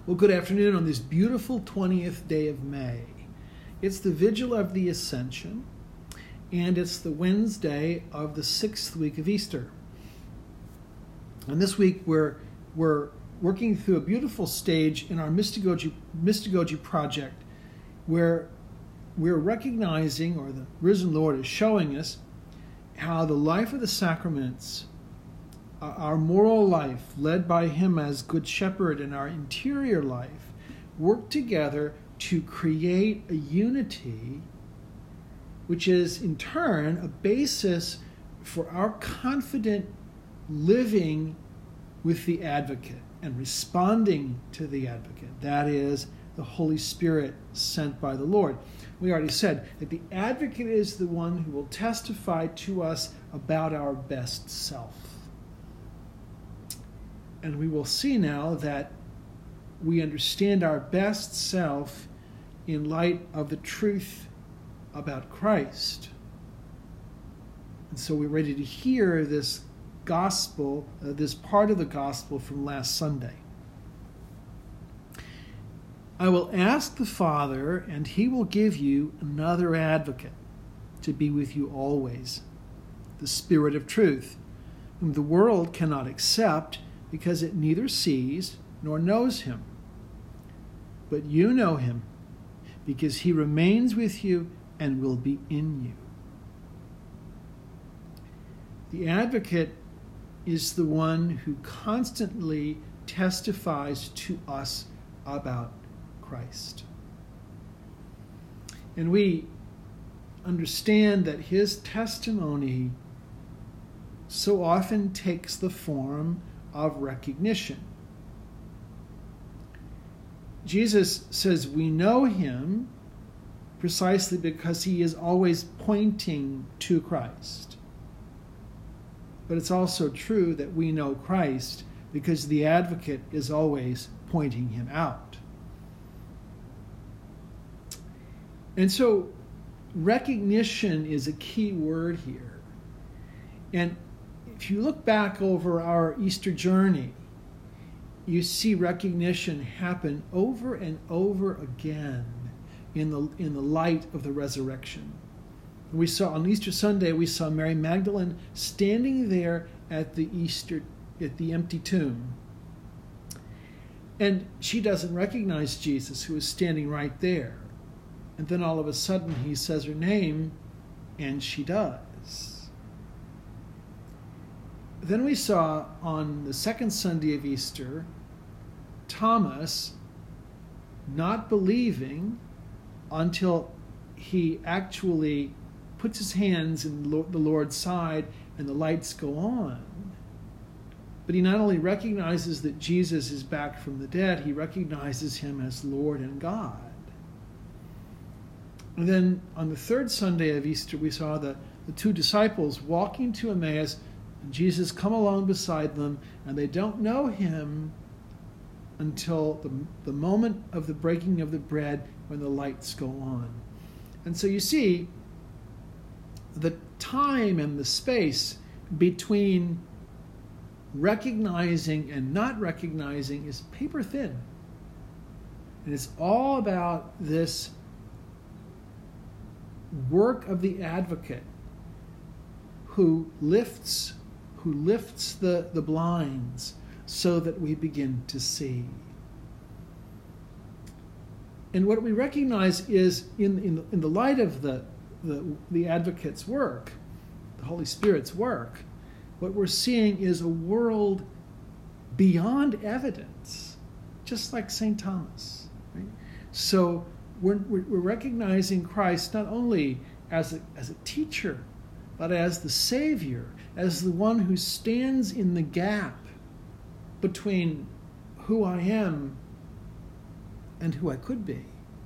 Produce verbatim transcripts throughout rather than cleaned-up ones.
Well, good afternoon on this beautiful twentieth day of May. It's the Vigil of the Ascension, and it's the Wednesday of the sixth week of Easter. And this week we're we're working through a beautiful stage in our Mystagogy, Mystagogy project where we're recognizing, or the risen Lord is showing us, how the life of the sacraments, our moral life led by Him as Good Shepherd, and our interior life work together to create a unity which is in turn a basis for our confident living with the Advocate and responding to the Advocate. That is the Holy Spirit sent by the Lord. We already said that the Advocate is the one who will testify to us about our best self. And we will see now that we understand our best self in light of the truth about Christ. And so we're ready to hear this gospel, uh, this part of the gospel from last Sunday. I will ask the Father, and He will give you another Advocate to be with you always, the Spirit of truth, whom the world cannot accept, because it neither sees nor knows Him. But you know Him, because He remains with you and will be in you. The Advocate is the one who constantly testifies to us about Christ. And we understand that His testimony so often takes the form of recognition. Jesus says we know Him precisely because He is always pointing to Christ. But it's also true that we know Christ because the Advocate is always pointing Him out. And so recognition is a key word here. And if you look back over our Easter journey, you see recognition happen over and over again in the in the light of the resurrection. We saw on Easter Sunday, we saw Mary Magdalene standing there at the Easter at the empty tomb. And she doesn't recognize Jesus, who is standing right there. And then all of a sudden He says her name, and she does. Then we saw on the second Sunday of Easter, Thomas not believing until he actually puts his hands in the Lord's side and the lights go on. But he not only recognizes that Jesus is back from the dead, he recognizes Him as Lord and God. And then on the third Sunday of Easter, we saw the, the two disciples walking to Emmaus, and Jesus come along beside them, and they don't know Him until the, the moment of the breaking of the bread, when the lights go on. And so you see, the time and the space between recognizing and not recognizing is paper thin. And it's all about this work of the Advocate who lifts who lifts the, the blinds so that we begin to see. And what we recognize is in, in, the, in the light of the, the, the Advocate's work, the Holy Spirit's work, what we're seeing is a world beyond evidence, just like Saint Thomas. Right? So we're, we're, we're recognizing Christ not only as a, as a teacher, but as the Savior, as the one who stands in the gap between who I am and who I could be.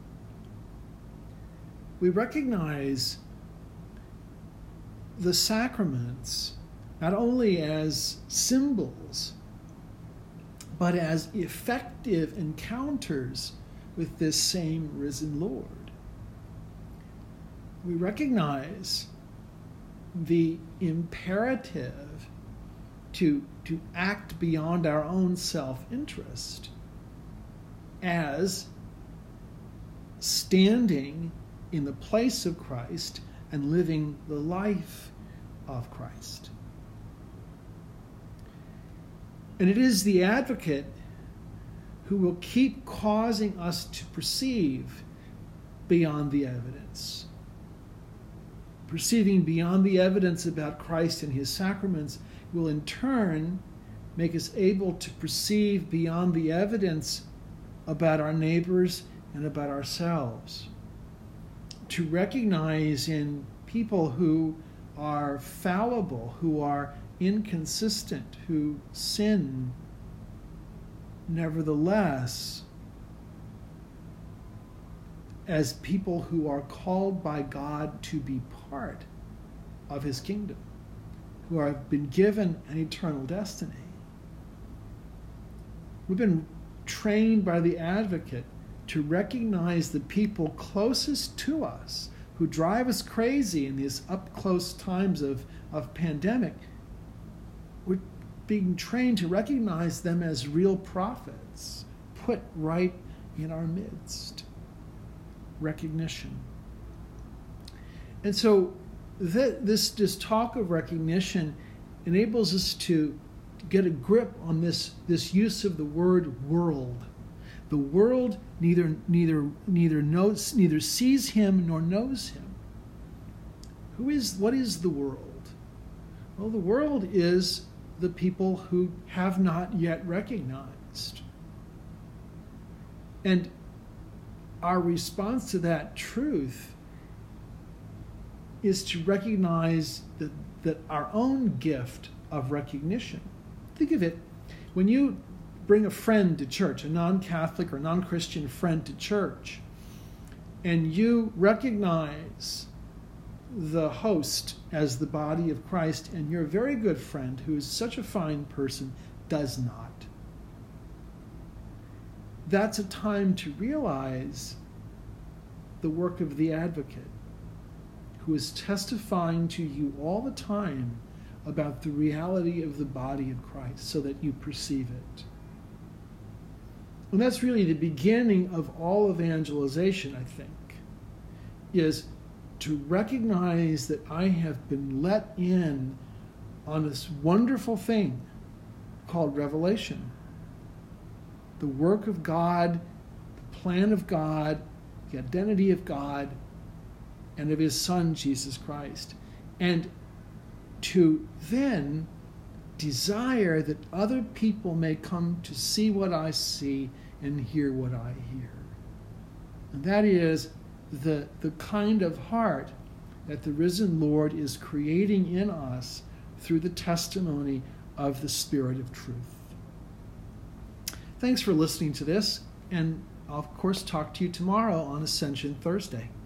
We recognize the sacraments not only as symbols, but as effective encounters with this same risen Lord. We recognize the imperative to, to act beyond our own self-interest as standing in the place of Christ and living the life of Christ. And it is the advocate who will keep causing us to perceive beyond the evidence. Perceiving beyond the evidence about Christ and his sacraments will in turn make us able to perceive beyond the evidence about our neighbors and about ourselves. To recognize in people who are fallible, who are inconsistent, who sin, nevertheless, as people who are called by God to be part of his kingdom, who have been given an eternal destiny. We've been trained by the advocate to recognize the people closest to us, who drive us crazy in these up-close times of, of pandemic. We're being trained to recognize them as real prophets, put right in our midst. Recognition. And so th- this, this talk of recognition enables us to get a grip on this, this use of the word world. The world neither neither neither knows neither sees him nor knows him. Who is what is the world? Well, the world is the people who have not yet recognized. And our response to that truth is to recognize that, that our own gift of recognition. Think of it, when you bring a friend to church, a non-Catholic or non-Christian friend to church, and you recognize the host as the body of Christ, and your very good friend, who is such a fine person, does not. That's a time to realize the work of the advocate, who is testifying to you all the time about the reality of the body of Christ so that you perceive it. And that's really the beginning of all evangelization, I think, is to recognize that I have been let in on this wonderful thing called revelation. The work of God, the plan of God, the identity of God, and of his Son, Jesus Christ. And to then desire that other people may come to see what I see and hear what I hear. And that is the, the kind of heart that the risen Lord is creating in us through the testimony of the Spirit of truth. Thanks for listening to this, and I'll, of course, talk to you tomorrow on Ascension Thursday.